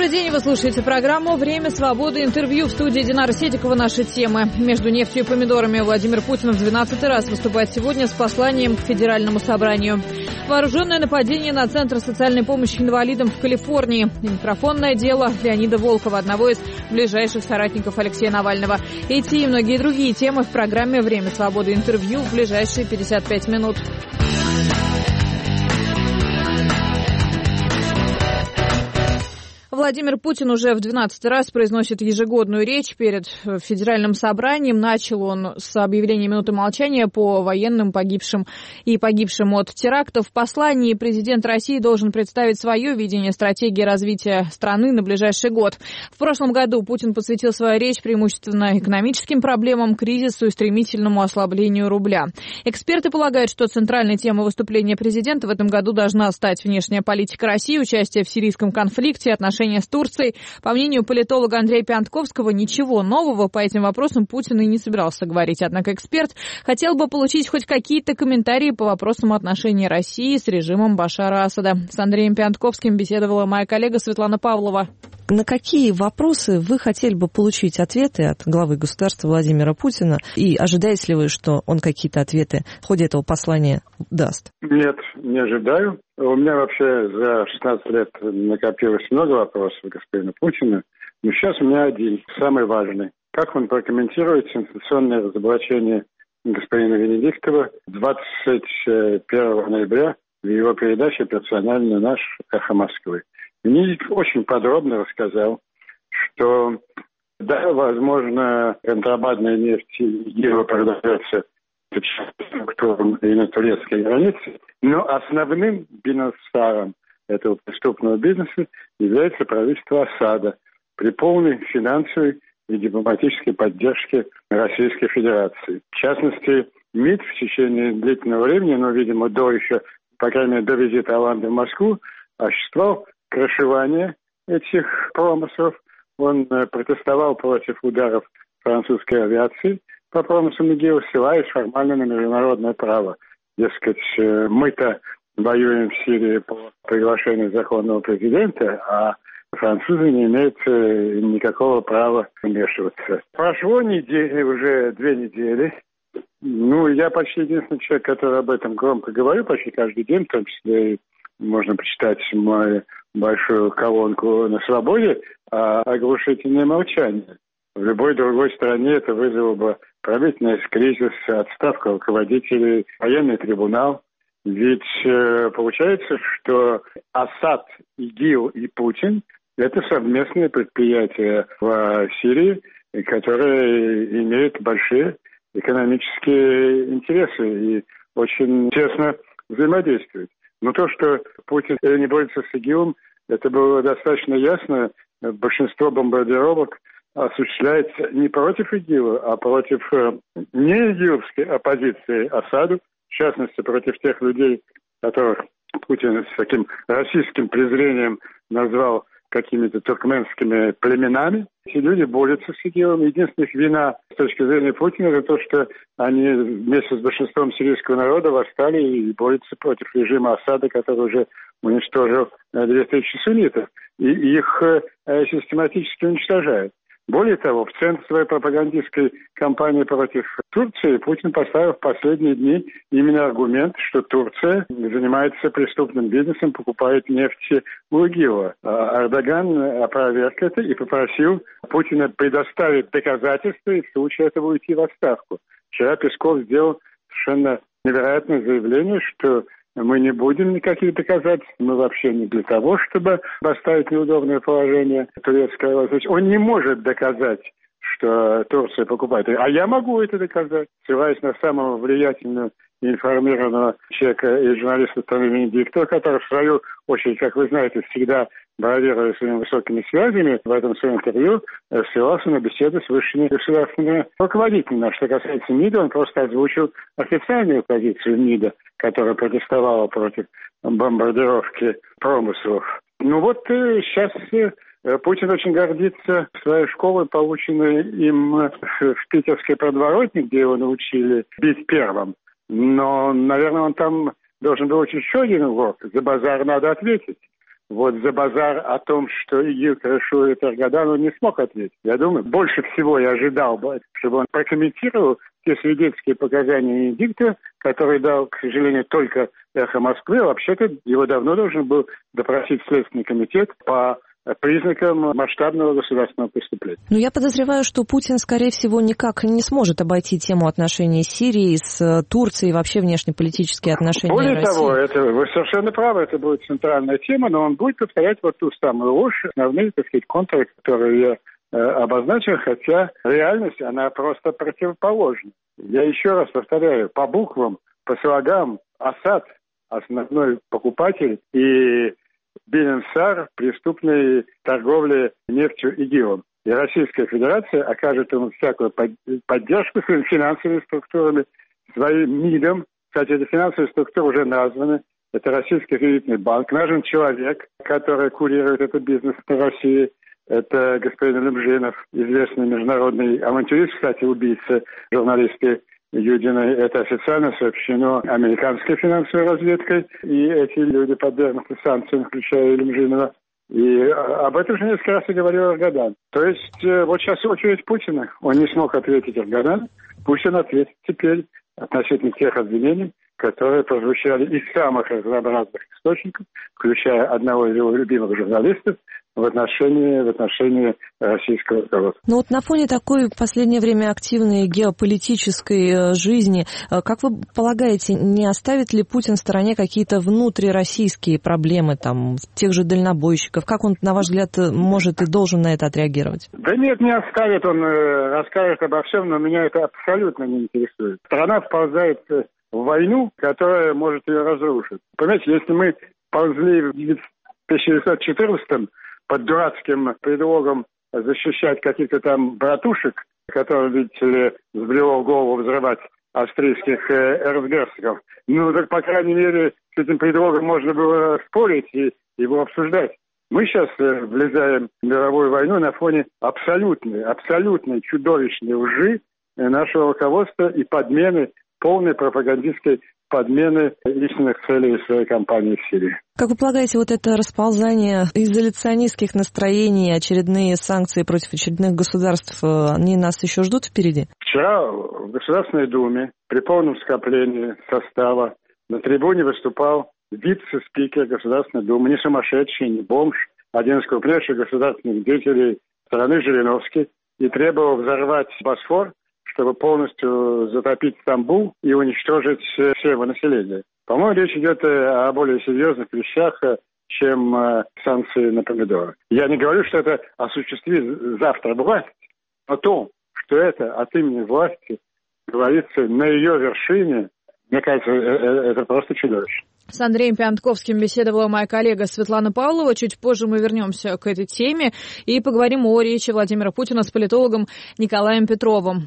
Добрый день, вы слушаете программу «Время свободы». Интервью в студии Динара Седикова. Наши темы. Между нефтью и помидорами Владимир Путин в 12-й раз выступает сегодня с посланием к Федеральному собранию. Вооруженное нападение на Центр социальной помощи инвалидам в Калифорнии. И микрофонное дело Леонида Волкова, одного из ближайших соратников Алексея Навального. Эти и многие другие темы в программе «Время свободы». Интервью в ближайшие 55 минут. Владимир Путин уже в 12-й раз произносит ежегодную речь перед Федеральным собранием. Начал он с объявления минуты молчания по военным погибшим от терактов. В послании президент России должен представить свое видение стратегии развития страны на ближайший год. В прошлом году Путин посвятил свою речь преимущественно экономическим проблемам, кризису и стремительному ослаблению рубля. Эксперты полагают, что центральной темой выступления президента в этом году должна стать внешняя политика России, участие в сирийском конфликте, отношения с Турцией. По мнению политолога Андрея Пиантковского, ничего нового по этим вопросам Путин и не собирался говорить. Однако эксперт хотел бы получить хоть какие-то комментарии по вопросам отношений России с режимом Башара Асада. С Андреем Пиантковским беседовала моя коллега Светлана Павлова. На какие вопросы вы хотели бы получить ответы от главы государства Владимира Путина? И ожидаете ли вы, что он какие-то ответы в ходе этого послания даст? Нет, не ожидаю. У меня вообще за 16 лет накопилось много вопросов господина Путина. Но сейчас у меня один, самый важный. Как он прокомментирует сенсационное разоблачение господина Венедиктова 21 ноября в его передаче «Персонально наш. Эхо Москвы». Венедиктов очень подробно рассказал, что, да, возможно, контрабандная нефть ИГИЛа продается структурам и на турецкой границе, но основным бенефициаром этого преступного бизнеса является правительство Асада при полной финансовой и дипломатической поддержке Российской Федерации. В частности, МИД в течение длительного времени, видимо, по крайней мере, до визита Оланды в Москву, осуществлял крышевание этих промыслов. Он протестовал против ударов французской авиации по промыслам ИГИЛ, ссылаясь формально на международное право. Дескать, мы-то воюем в Сирии по приглашению законного президента, а французы не имеют никакого права вмешиваться. Прошло уже 2 недели. Я почти единственный человек, который об этом громко говорю, почти каждый день, в том числе можно почитать мою большую колонку на «Свободе», оглушительное молчание. В любой другой стране это вызвало бы правительный кризис, отставку руководителей, военный трибунал. Ведь получается, что Асад, ИГИЛ и Путин – это совместные предприятия в Сирии, которые имеют большие экономические интересы и очень тесно взаимодействуют. Но то, что Путин не борется с ИГИЛом, это было достаточно ясно. Большинство бомбардировок осуществляется не против ИГИЛа, а против не игиловской оппозиции Асаду, в частности, против тех людей, которых Путин с таким российским презрением назвал какими-то туркменскими племенами. Эти люди борются с ИГИЛом. Единственная их вина с точки зрения Путина – это то, что они вместе с большинством сирийского народа восстали и борются против режима Асада, который уже уничтожил 2000 суннитов. И их систематически уничтожают. Более того, в центр своей пропагандистской кампании против Турции Путин поставил в последние дни именно аргумент, что Турция занимается преступным бизнесом, покупает нефть у ИГИЛа. Эрдоган опроверг это и попросил Путина предоставить доказательства и в случае этого уйти в отставку. Вчера Песков сделал совершенно невероятное заявление, что мы не будем никаких доказательств, мы вообще не для того, чтобы поставить неудобное положение турецкой власти. Он не может доказать, что Турция покупает. А я могу это доказать, ссылаясь на самого влиятельного и информированного человека и журналиста Венедиктова, который в свою очередь, как вы знаете, всегда бравируя своими высокими связями, в этом своем интервью ссылался на беседу с высшими государственными руководителями. Что касается МИДа, он просто озвучил официальную позицию МИДа, которая протестовала против бомбардировки промыслов. Сейчас Путин очень гордится своей школой, полученной им в питерской подворотне, где его научили бить первым. Но, наверное, он там должен был учить еще один урок. За базар надо ответить. вот за базар о том, что ИГИЛ крышует Эргадан, он не смог ответить. Я думаю, больше всего я ожидал бы, чтобы он прокомментировал те свидетельские показания Венедикта, который дал, к сожалению, только «Эхо Москвы». А вообще-то его давно должен был допросить Следственный комитет по признакам масштабного государственного преступления. Но я подозреваю, что Путин, скорее всего, никак не сможет обойти тему отношений с Сирией, с Турцией и вообще внешнеполитические отношения Более России. того, вы совершенно правы, это будет центральная тема, но он будет повторять вот ту самую ложь, основные, так сказать, контуры, которые я обозначил, хотя реальность, она просто противоположна. Я еще раз повторяю, по буквам, по слогам, Асад – основной покупатель, и Бен-Сар – преступной торговли нефтью ИГИЛом. И Российская Федерация окажет ему всякую поддержку своими финансовыми структурами, своим МИДом. Кстати, эти финансовые структуры уже названы. Это Российский кредитный банк. Нажен человек, который курирует этот бизнес в России. Это господин Лемжинов, известный международный авантюрист, кстати, убийца журналистки Юдиной. Это официально сообщено американской финансовой разведкой. И эти люди подвергнуты санкциям, включая Лемжинова. И об этом же несколько раз и говорил Эргадан. То есть вот сейчас очередь Путина. Он не смог ответить Эргадану. Путин ответит теперь относительно тех обвинений, которые прозвучали из самых разнообразных источников, включая одного из его любимых журналистов, в отношении российского руководства. Ну вот на фоне такой в последнее время активной геополитической жизни, как вы полагаете, не оставит ли Путин в стороне какие-то внутрироссийские проблемы, там, тех же дальнобойщиков? Как он, на ваш взгляд, может и должен на это отреагировать? Да нет, не оставит, он расскажет обо всем, но меня это абсолютно не интересует. Страна вползает в войну, которая может ее разрушить. Понимаете, если мы ползли в 1914-м, под дурацким предлогом защищать каких-то там братушек, которые, видите ли, взбрело в голову взрывать австрийских эрцгерцогов. Ну, так, по крайней мере, с этим предлогом можно было спорить и его обсуждать. Мы сейчас влезаем в мировую войну на фоне абсолютной чудовищной лжи нашего руководства и подмены, полной пропагандистской подмены истинных целей своей кампании в Сирии. Как вы полагаете, вот это расползание изоляционистских настроений, очередные санкции против очередных государств, они нас еще ждут впереди? Вчера в Государственной Думе при полном скоплении состава на трибуне выступал вице-спикер Государственной Думы, не сумасшедший, не бомж, один из крупнейших государственных деятелей страны Жириновский, и требовал взорвать Босфор, чтобы полностью затопить Стамбул и уничтожить все его население. По-моему, речь идет о более серьезных вещах, чем санкции на помидоры. Я не говорю, что это осуществит завтра власть, но то, что это от имени власти говорится на ее вершине, мне кажется, это просто чудовищно. С Андреем Пиантковским беседовала моя коллега Светлана Павлова. Чуть позже мы вернемся к этой теме и поговорим о речи Владимира Путина с политологом Николаем Петровым.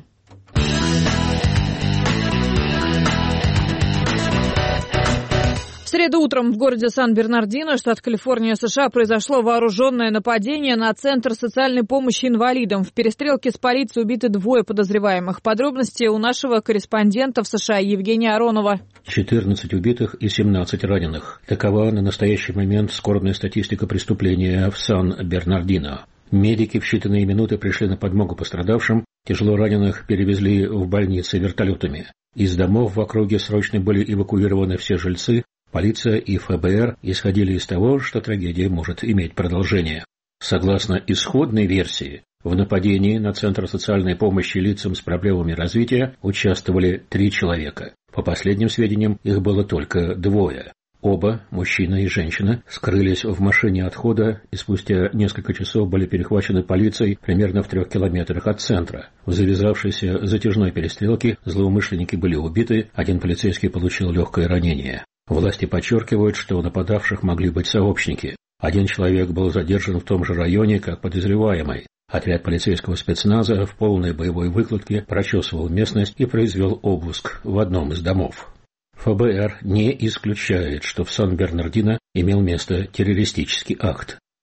В среду утром в городе Сан-Бернардино, штат Калифорния, США, произошло вооруженное нападение на Центр социальной помощи инвалидам. В перестрелке с полицией убиты 2 подозреваемых. Подробности у нашего корреспондента в США Евгения Аронова. 14 убитых и 17 раненых. Такова на настоящий момент скорбная статистика преступления в Сан-Бернардино. Медики в считанные минуты пришли на подмогу пострадавшим. Тяжело раненых перевезли в больницы вертолетами. Из домов в округе срочно были эвакуированы все жильцы. Полиция и ФБР исходили из того, что трагедия может иметь продолжение. Согласно исходной версии, в нападении на Центр социальной помощи лицам с проблемами развития участвовали 3 человека. По последним сведениям, их было только 2. Оба, мужчина и женщина, скрылись в машине отхода и спустя несколько часов были перехвачены полицией примерно в 3 километрах от центра. В завязавшейся затяжной перестрелке злоумышленники были убиты, 1 полицейский получил легкое ранение. Власти подчеркивают, что у нападавших могли быть сообщники. 1 человек был задержан в том же районе, как подозреваемый. Отряд полицейского спецназа в полной боевой выкладке прочесывал местность и произвел обыск в одном из домов. ФБР не исключает, что в Сан-Бернардино имел место террористический акт.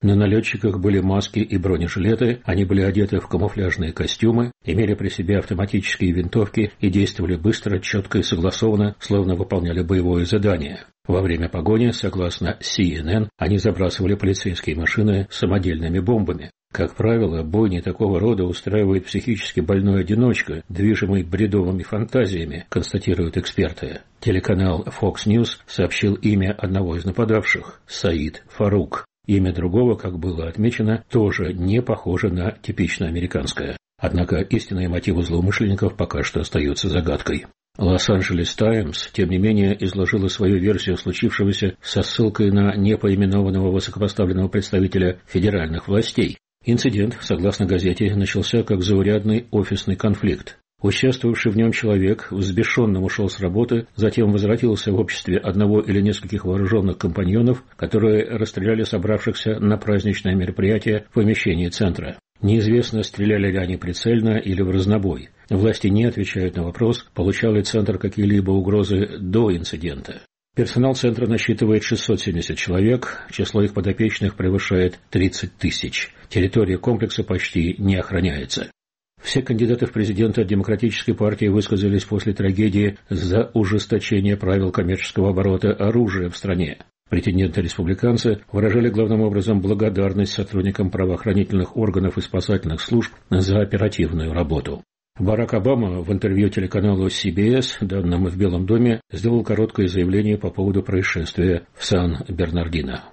На налетчиках были маски и бронежилеты, они были одеты в камуфляжные костюмы, имели при себе автоматические винтовки и действовали быстро, четко и согласованно, словно выполняли боевое задание. Во время погони, согласно CNN, они забрасывали полицейские машины самодельными бомбами. Как правило, бойни такого рода устраивает психически больной одиночка, движимый бредовыми фантазиями, констатируют эксперты. Телеканал Fox News сообщил имя одного из нападавших – Саид Фарук. Имя другого, как было отмечено, тоже не похоже на типично американское. Однако истинные мотивы злоумышленников пока что остаются загадкой. Лос-Анджелес Таймс, тем не менее, изложила свою версию случившегося со ссылкой на непоименованного высокопоставленного представителя федеральных властей. Инцидент, согласно газете, начался как заурядный офисный конфликт. Участвовавший в нем человек взбешенным ушел с работы, затем возвратился в обществе одного или нескольких вооруженных компаньонов, которые расстреляли собравшихся на праздничное мероприятие в помещении центра. Неизвестно, стреляли ли они прицельно или в разнобой. Власти не отвечают на вопрос, получал ли центр какие-либо угрозы до инцидента. Персонал центра насчитывает 670 человек, число их подопечных превышает 30 тысяч. Территория комплекса почти не охраняется. Все кандидаты в президенты от Демократической партии высказались после трагедии за ужесточение правил коммерческого оборота оружия в стране. Претенденты-республиканцы выражали главным образом благодарность сотрудникам правоохранительных органов и спасательных служб за оперативную работу. Барак Обама в интервью телеканалу CBS, данным в Белом доме, сделал короткое заявление по поводу происшествия в Сан-Бернардино.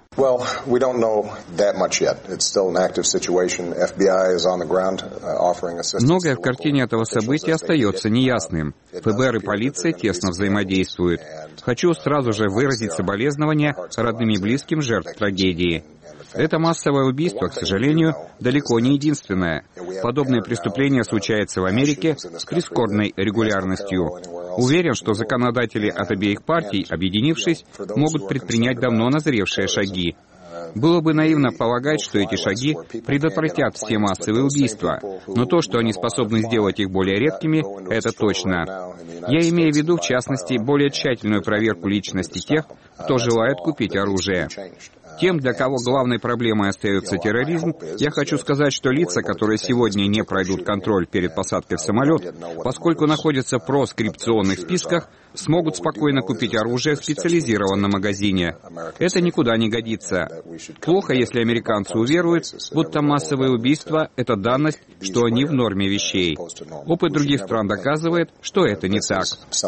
Многое в картине этого события остается неясным. ФБР и полиция тесно взаимодействуют. Хочу сразу же выразить соболезнования родным и близким жертв трагедии. Это массовое убийство, к сожалению, далеко не единственное. Подобные преступления случаются в Америке с прискорбной регулярностью. Уверен, что законодатели от обеих партий, объединившись, могут предпринять давно назревшие шаги. Было бы наивно полагать, что эти шаги предотвратят все массовые убийства, но то, что они способны сделать их более редкими, это точно. Я имею в виду, в частности, более тщательную проверку личности тех, кто желает купить оружие. Тем, для кого главной проблемой остается терроризм, я хочу сказать, что лица, которые сегодня не пройдут контроль перед посадкой в самолет, поскольку находятся в проскрипционных списках, смогут спокойно купить оружие в специализированном магазине. Это никуда не годится. Плохо, если американцы уверуют, будто массовые убийства – это данность, что они в норме вещей. Опыт других стран доказывает, что это не так.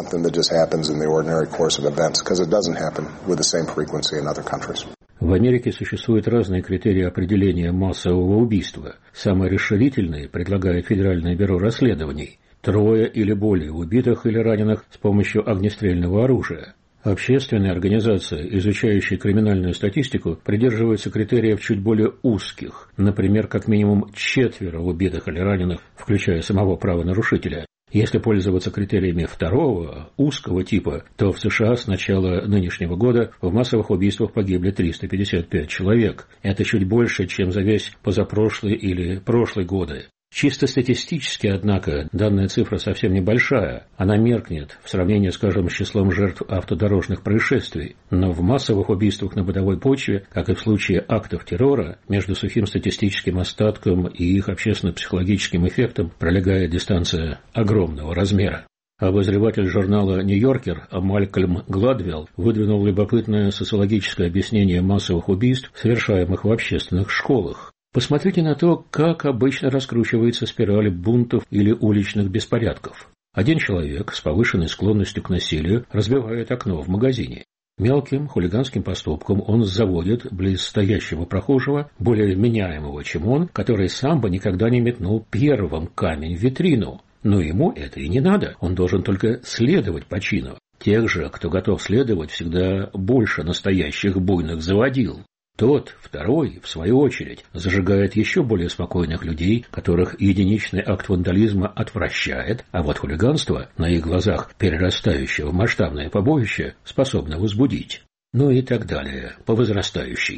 В Америке существуют разные критерии определения массового убийства. Самые расширительные предлагает Федеральное бюро расследований. 3 или более убитых или раненых с помощью огнестрельного оружия. Общественные организации, изучающие криминальную статистику, придерживаются критериев чуть более узких, например, как минимум 4 убитых или раненых, включая самого правонарушителя. Если пользоваться критериями второго, узкого типа, то в США с начала нынешнего года в массовых убийствах погибли 355 человек. Это чуть больше, чем за весь позапрошлый или прошлый годы. Чисто статистически, однако, данная цифра совсем небольшая. Она меркнет в сравнении, скажем, с числом жертв автодорожных происшествий. Но в массовых убийствах на бытовой почве, как и в случае актов террора, между сухим статистическим остатком и их общественно-психологическим эффектом пролегает дистанция огромного размера. Обозреватель журнала «Нью-Йоркер» Малькольм Гладвелл выдвинул любопытное социологическое объяснение массовых убийств, совершаемых в общественных школах. Посмотрите на то, как обычно раскручивается спираль бунтов или уличных беспорядков. Один человек с повышенной склонностью к насилию разбивает окно в магазине. Мелким хулиганским поступком он заводит близ стоящего прохожего, более вменяемого, чем он, который сам бы никогда не метнул первым камень в витрину. Но ему это и не надо, он должен только следовать по чину. Тех же, кто готов следовать, всегда больше настоящих буйных заводил. Тот, второй, в свою очередь, зажигает еще более спокойных людей, которых единичный акт вандализма отвращает, а вот хулиганство, на их глазах перерастающее в масштабное побоище, способно возбудить. Ну и так далее, по возрастающей.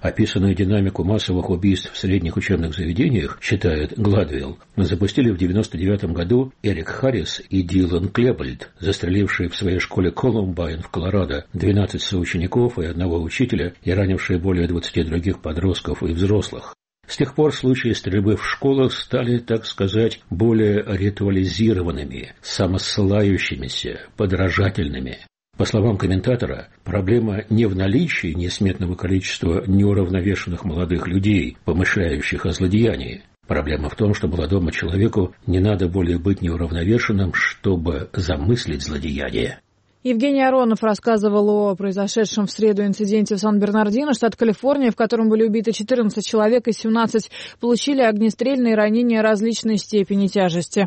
Описанную динамику массовых убийств в средних учебных заведениях, считает Гладвилл, запустили в 1999 году Эрик Харрис и Дилан Клебольд, застрелившие в своей школе Колумбайн в Колорадо 12 соучеников и одного учителя и ранившие более 20 других подростков и взрослых. С тех пор случаи стрельбы в школах стали, так сказать, более ритуализированными, самоссылающимися, подражательными. По словам комментатора, проблема не в наличии несметного количества неуравновешенных молодых людей, помышляющих о злодеянии. Проблема в том, что молодому человеку не надо более быть неуравновешенным, чтобы замыслить злодеяние. Евгений Аронов рассказывал о произошедшем в среду инциденте в Сан-Бернардино, штат Калифорния, в котором были убиты 14 человек и 17 получили огнестрельные ранения различной степени тяжести.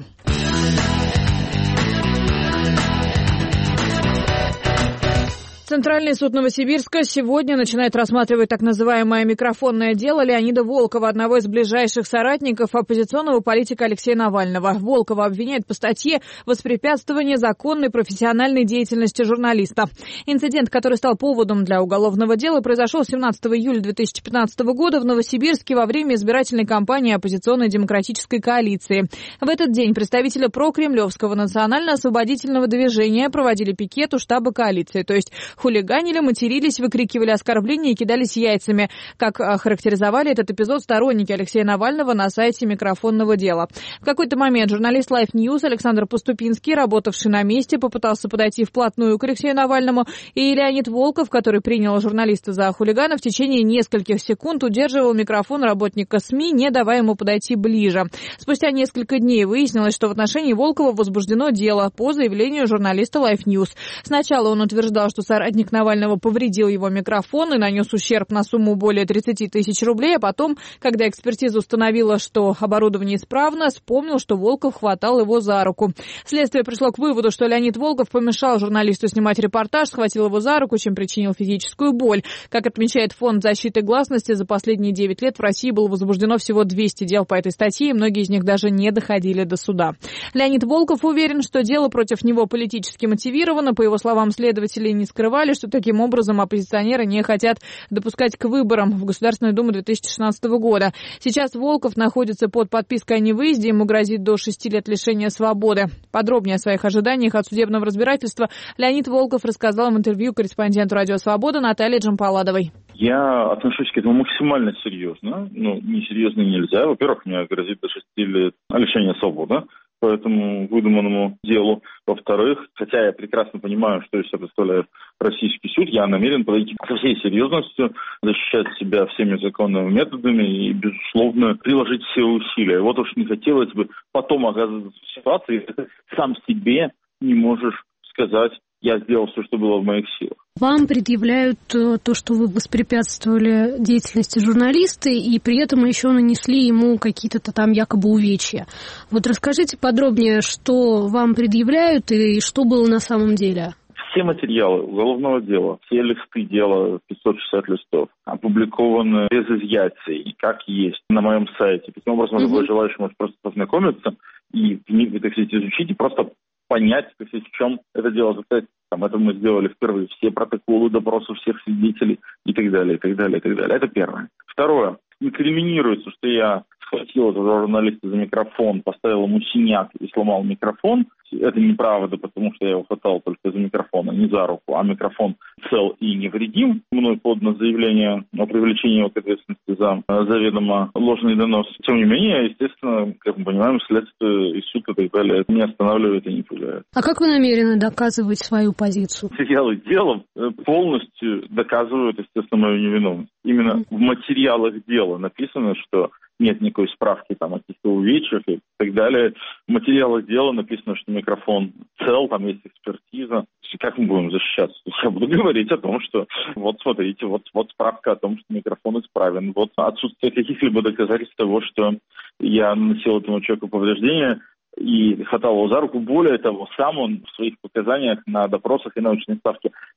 Центральный суд Новосибирска сегодня начинает рассматривать так называемое микрофонное дело Леонида Волкова, одного из ближайших соратников оппозиционного политика Алексея Навального. Волкова обвиняют по статье «Воспрепятствование законной профессиональной деятельности журналиста». Инцидент, который стал поводом для уголовного дела, произошел 17 июля 2015 года в Новосибирске во время избирательной кампании оппозиционной демократической коалиции. В этот день представители прокремлевского национально-освободительного движения проводили пикет у штаба коалиции, то есть хулиганили, матерились, выкрикивали оскорбления и кидались яйцами, как характеризовали этот эпизод сторонники Алексея Навального на сайте микрофонного дела. В какой-то момент журналист Life News Александр Поступинский, работавший на месте, попытался подойти вплотную к Алексею Навальному, и Леонид Волков, который принял журналиста за хулигана, в течение нескольких секунд удерживал микрофон работника СМИ, не давая ему подойти ближе. Спустя несколько дней выяснилось, что в отношении Волкова возбуждено дело по заявлению журналиста Life News. Сначала он утверждал, что соратник Навального повредил его микрофон и нанес ущерб на сумму более 30 тысяч рублей, а потом, когда экспертиза установила, что оборудование исправно, вспомнил, что Волков хватал его за руку. Следствие пришло к выводу, что Леонид Волков помешал журналисту снимать репортаж, схватил его за руку, чем причинил физическую боль. Как отмечает Фонд защиты гласности, за последние 9 лет в России было возбуждено всего 200 дел по этой статье, и многие из них даже не доходили до суда. Леонид Волков уверен, что дело против него политически мотивировано. По его словам, следователи не скрывали, что таким образом оппозиционеры не хотят допускать к выборам в Государственную Думу 2016 года. Сейчас Волков находится под подпиской о невыезде, ему грозит до 6 лет лишения свободы. Подробнее о своих ожиданиях от судебного разбирательства Леонид Волков рассказал в интервью корреспонденту «Радио Свобода» Наталье Джампаладовой. Я отношусь к этому максимально серьезно. Несерьезно нельзя. Во-первых, мне грозит до 6 лет лишения свободы по этому выдуманному делу. Во-вторых, хотя я прекрасно понимаю, что из себя представляет российский суд, я намерен подойти со всей серьезностью, защищать себя всеми законными методами и, безусловно, приложить все усилия. Вот уж не хотелось бы потом оказываться в ситуации, когда ты сам себе не можешь сказать: я сделал все, что было в моих силах. Вам предъявляют то, что вы воспрепятствовали деятельности журналиста, и при этом еще нанесли ему какие-то там якобы увечья. Вот расскажите подробнее, что вам предъявляют и что было на самом деле. Все материалы уголовного дела, все листы дела, 560 листов, опубликованы без изъятий, как есть, на моем сайте. Таким образом, любой желающий может просто познакомиться и книги, так сказать, изучить и просто понять, так сказать, в чем это дело. Это мы сделали впервые. Все протоколы допросов всех свидетелей и так далее, и так далее, и так далее. Это первое. Второе. Инкриминируется, что я схватил этого журналиста за микрофон, поставил ему синяк и сломал микрофон. Это неправда, потому что я его хватал только за микрофон, а не за руку, а микрофон цел и невредим. Мной подано заявление о привлечении его к ответственности за заведомо ложный донос. Тем не менее, естественно, как мы понимаем, следствие и суд и так далее это не останавливает и не пугает. А как вы намерены доказывать свою позицию? Материалы дела полностью доказывают, естественно, мою невиновность. Именно в материалах дела написано, что нет никакой справки там о каких-то увечьях и так далее. В материалах дела написано, что микрофон цел, там есть экспертиза. Как мы будем защищаться? Я буду говорить о том, что вот смотрите, вот справка о том, что микрофон исправен. Вот отсутствие каких-либо доказательств того, что я наносил этому человеку повреждения и хватал его за руку. Более того, сам он в своих показаниях на допросах и научной ставке раз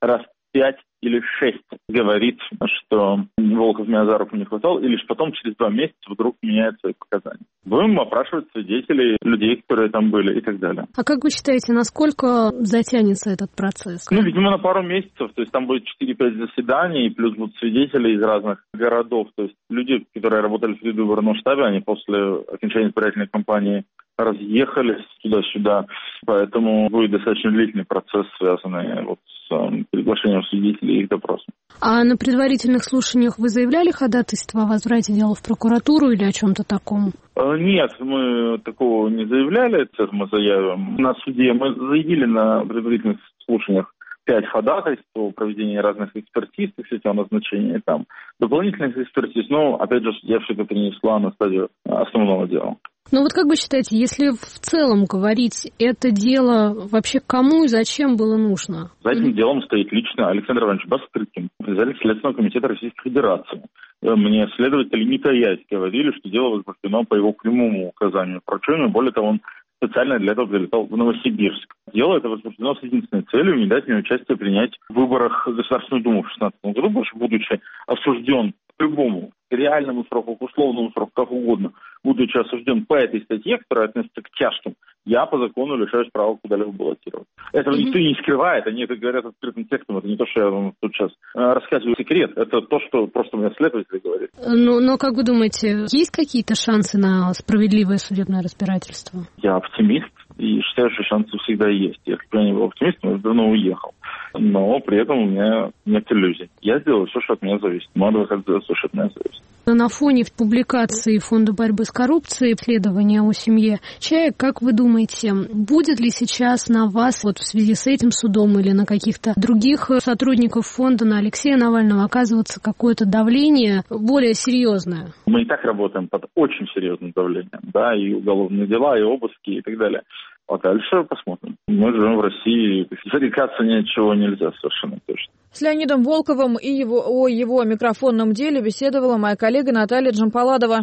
5 или 6 говорит, что Волков меня за руку не хватал, и лишь потом, через 2 месяца, вдруг меняет свои показания. Будем опрашивать свидетелей, людей, которые там были, и так далее. А как вы считаете, насколько затянется этот процесс? Видимо, на пару месяцев. То есть там будет 4-5 заседаний, плюс будут свидетели из разных городов. То есть люди, которые работали в предвыборном штабе, они после окончания избирательной кампании разъехались туда-сюда, поэтому будет достаточно длительный процесс, связанный с приглашением свидетелей и их допросом. А на предварительных слушаниях вы заявляли ходатайство о возврате дела в прокуратуру или о чем-то таком? Нет, мы такого не заявляли, это мы заявим. На суде мы заявили на предварительных слушаниях 5 ходатайств о проведении разных экспертиз, кстати, о назначении там дополнительных экспертиз, но, опять же, судья все это перенесла на стадию основного дела. Ну вот как вы считаете, если в целом говорить, это дело вообще кому и зачем было нужно? За этим делом стоит лично Александр Иванович Бастрыкин, председатель Следственного комитета Российской Федерации. Мне следователи не таясь говорили, что дело возбуждено по его прямому указанию. Впрочем, более того, он специально для этого прилетал в Новосибирск. Дело это возбуждено с единственной целью не дать мне участие принять в выборах в Государственную Думу в 2016 году, будучи осужден к любому реальному сроку, к условному сроку, как угодно, будучи осужден по этой статье, которая относится к тяжким, я по закону лишаюсь права куда-либо баллотировать. Этого никто не скрывает, они это говорят открытым текстом, это не то, что я вам тут сейчас рассказываю секрет, это то, что просто мне следователи говорят. Но как вы думаете, есть какие-то шансы на справедливое судебное разбирательство? Я оптимист и считаю, что шансы всегда есть. Если бы я не был оптимистом, я бы давно уехал. Но при этом у меня нет иллюзий. Я сделаю все, что от меня зависит. Мой адвокат сделает все, что от меня зависит. На фоне публикации Фонда борьбы с коррупцией, исследования о семье Чаек, как вы думаете, будет ли сейчас на вас в связи с этим судом или на каких-то других сотрудников фонда, на Алексея Навального оказываться какое-то давление более серьезное? Мы и так работаем под очень серьезным давлением, да, и уголовные дела, и обыски, и так далее. А дальше посмотрим. Мы живем в России, зарекаться ничего нельзя совершенно точно. С Леонидом Волковым и о его микрофонном деле беседовала моя коллега Наталья Джампаладова.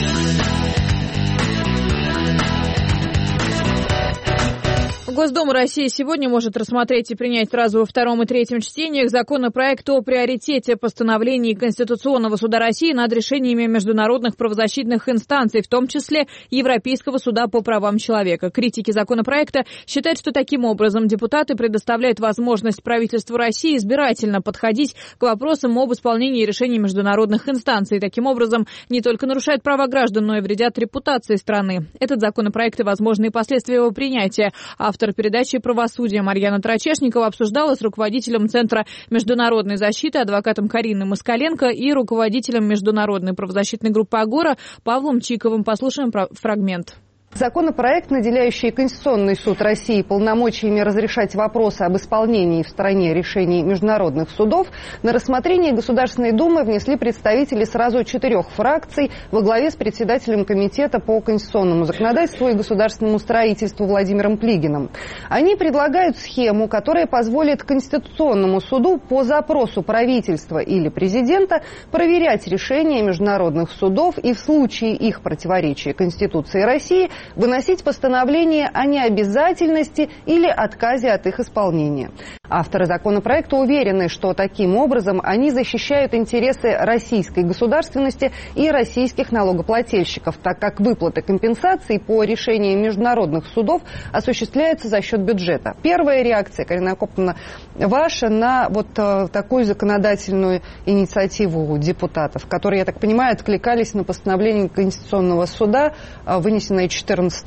Госдума России сегодня может рассмотреть и принять сразу во втором и третьем чтениях законопроект о приоритете постановлений Конституционного суда России над решениями международных правозащитных инстанций, в том числе Европейского суда по правам человека. Критики законопроекта считают, что таким образом депутаты предоставляют возможность правительству России избирательно подходить к вопросам об исполнении решений международных инстанций. Таким образом, не только нарушают права граждан, но и вредят репутации страны. Этот законопроект и возможные последствия его принятия автор передачи «Правосудие» Марьяна Трачешникова обсуждала с руководителем Центра международной защиты адвокатом Кариной Москаленко и руководителем международной правозащитной группы «Агора» Павлом Чиковым. Послушаем фрагмент. Законопроект, наделяющий Конституционный суд России полномочиями разрешать вопросы об исполнении в стране решений международных судов, на рассмотрение Государственной Думы внесли представители сразу 4 фракций во главе с председателем Комитета по конституционному законодательству и государственному строительству Владимиром Плигиным. Они предлагают схему, которая позволит Конституционному суду по запросу правительства или президента проверять решения международных судов и в случае их противоречия Конституции России выносить постановление о необязательности или отказе от их исполнения. Авторы законопроекта уверены, что таким образом они защищают интересы российской государственности и российских налогоплательщиков, так как выплаты компенсаций по решениям международных судов осуществляются за счет бюджета. Первая реакция, Карина Акоповна, ваша на такую законодательную инициативу депутатов, которые, я так понимаю, откликались на постановление Конституционного суда, вынесенное 14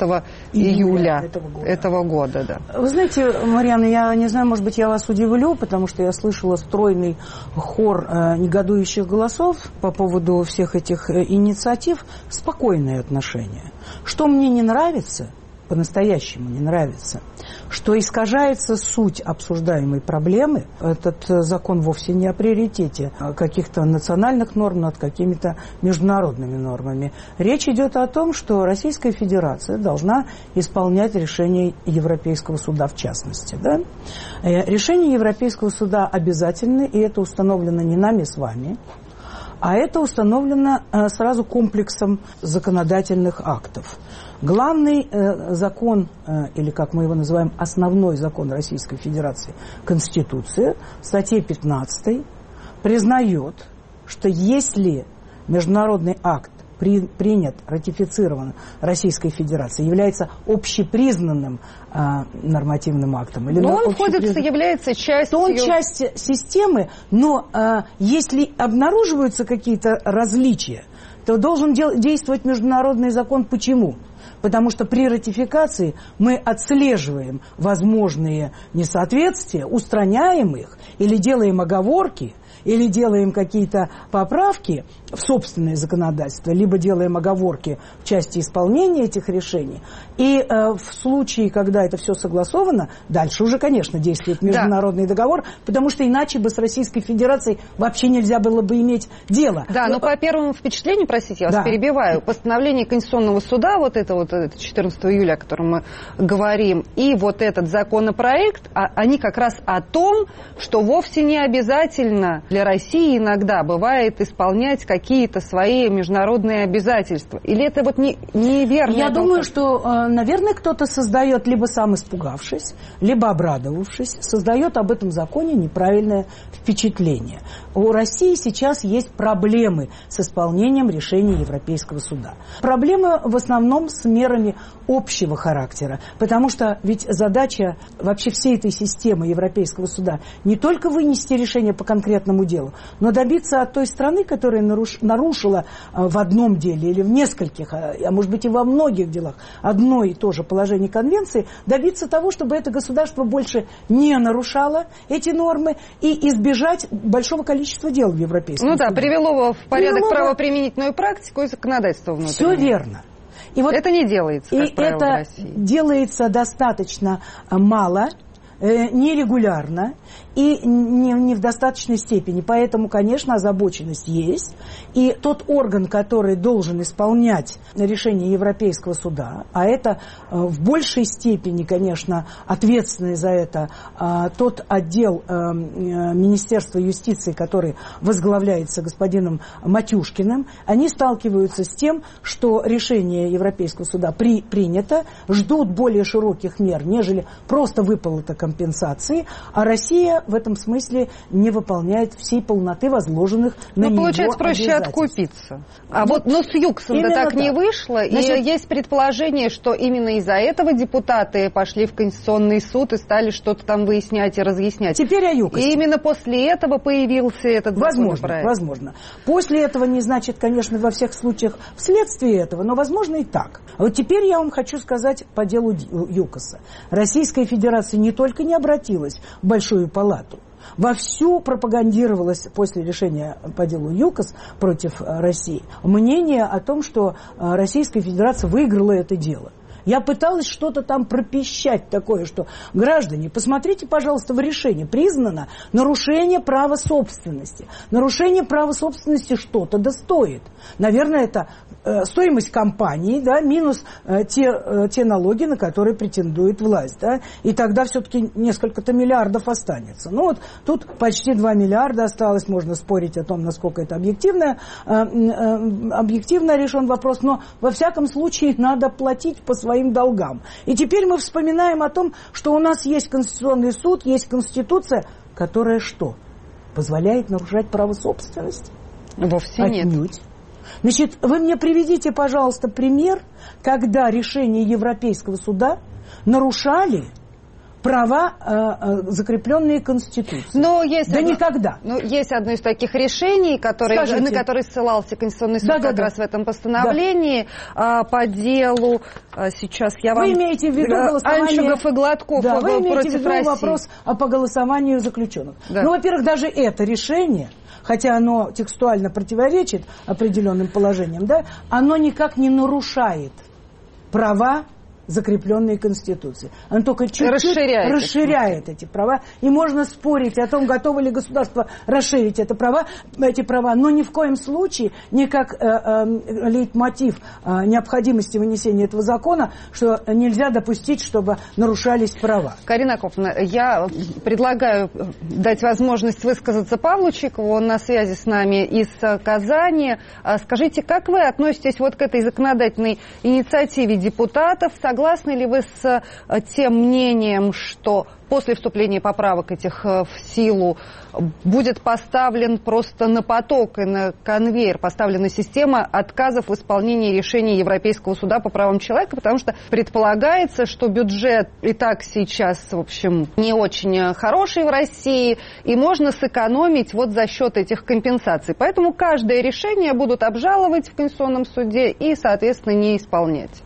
июля этого года. Да. Вы знаете, Марьяна, я не знаю, может быть, я вас удивлю, потому что я слышала стройный хор негодующих голосов по поводу всех этих инициатив. Спокойное отношение. Что мне не нравится, по-настоящему не нравится, что искажается суть обсуждаемой проблемы. Этот закон вовсе не о приоритете каких-то национальных норм над какими-то международными нормами. Речь идет о том, что Российская Федерация должна исполнять решения Европейского суда в частности. Да? Решения Европейского суда обязательны, и это установлено не нами с вами, а это установлено сразу комплексом законодательных актов. Главный закон, или как мы его называем, основной закон Российской Федерации, Конституция, в статье 15 признает, что если международный акт принят, ратифицирован Российской Федерацией, является общепризнанным нормативным актом. Или но он является частью... То он часть системы, но если обнаруживаются какие-то различия, то должен действовать международный закон. Почему? Потому что при ратификации мы отслеживаем возможные несоответствия, устраняем их или делаем оговорки, или делаем какие-то поправки в собственное законодательство, либо делаем оговорки в части исполнения этих решений. И в случае, когда это все согласовано, дальше уже, конечно, действует международный договор, потому что иначе бы с Российской Федерацией вообще нельзя было бы иметь дело. Да, но по первому впечатлению, простите, я вас перебиваю, постановление Конституционного суда, вот это 14 июля, о котором мы говорим, и вот этот законопроект, они как раз о том, что вовсе не обязательно для России иногда бывает исполнять какие-то свои международные обязательства. Или это вот неверно? Я думаю, что, наверное, кто-то создает, либо сам испугавшись, либо обрадовавшись, создает об этом законе неправильное впечатление. У России сейчас есть проблемы с исполнением решений Европейского суда. Проблемы в основном с мерами общего характера, потому что ведь задача вообще всей этой системы Европейского суда не только вынести решение по конкретному делу, но добиться от той страны, которая нарушила в одном деле или в нескольких, а может быть и во многих делах одно и то же положение конвенции, добиться того, чтобы это государство больше не нарушало эти нормы и избежать большого количества дел в Европейском суде. Ну да, привело в порядок правоприменительную практику и законодательство внутреннее. Все верно. И вот это не делается, как правило, в России. Это делается достаточно мало, нерегулярно и не в достаточной степени. Поэтому, конечно, озабоченность есть. И тот орган, который должен исполнять решение Европейского суда, а это в большей степени, конечно, ответственный за это тот отдел Министерства юстиции, который возглавляется господином Матюшкиным, они сталкиваются с тем, что решение Европейского суда принято, ждут более широких мер, нежели просто выплата компенсации, а Россия в этом смысле не выполняет всей полноты возложенных на него получается, проще откупиться. Но с ЮКСом-то так не вышло. Значит, и есть предположение, что именно из-за этого депутаты пошли в Конституционный суд и стали что-то там выяснять и разъяснять. Теперь о ЮКОСе. И именно после этого появился этот законопроект. Возможно. После этого не значит, конечно, во всех случаях вследствие этого, но возможно и так. А вот теперь я вам хочу сказать по делу ЮКОСа. Российская Федерация не только не обратилась в Большую палату, вовсю пропагандировалось после решения по делу ЮКОС против России мнение о том, что Российская Федерация выиграла это дело. Я пыталась что-то там пропищать такое, что граждане, посмотрите, пожалуйста, в решении признано нарушение права собственности. Нарушение права собственности что-то достоит. Наверное, это стоимость компании, да, минус те налоги, на которые претендует власть. Да, и тогда все-таки несколько-то миллиардов останется. Ну вот тут почти 2 миллиарда осталось. Можно спорить о том, насколько это объективно решен вопрос. Но во всяком случае надо платить по своим долгам. И теперь мы вспоминаем о том, что у нас есть Конституционный суд, есть Конституция, которая что? Позволяет нарушать право собственности? Вовсе нет. Отнюдь. Значит, вы мне приведите, пожалуйста, пример, когда решения Европейского суда нарушали права, закрепленные Конституцией. Никогда. Есть одно из таких решений, на которое ссылался Конституционный суд раз в этом постановлении по делу. Сейчас я вам... Вы имеете в виду голосование... Анчугов и Гладков против России. Вы имеете в виду вопрос по голосованию заключенных. Да. Во-первых, даже это решение, хотя оно текстуально противоречит определенным положениям, да, оно никак не нарушает права закрепленные Конституцией. Оно только чуть-чуть расширяет эти права. И можно спорить о том, готово ли государство расширить эти права, но ни в коем случае не как лейтмотив необходимости вынесения этого закона, что нельзя допустить, чтобы нарушались права. Карина Акоповна, я предлагаю дать возможность высказаться Павлу Чикову, он на связи с нами из Казани. Скажите, как вы относитесь вот к этой законодательной инициативе депутатов? Согласны ли вы с тем мнением, что после вступления поправок этих в силу будет поставлен просто на поток и на конвейер поставлена система отказов в исполнении решений Европейского суда по правам человека, потому что предполагается, что бюджет и так сейчас, в общем, не очень хороший в России, и можно сэкономить вот за счет этих компенсаций. Поэтому каждое решение будут обжаловать в Конституционном суде и, соответственно, не исполнять.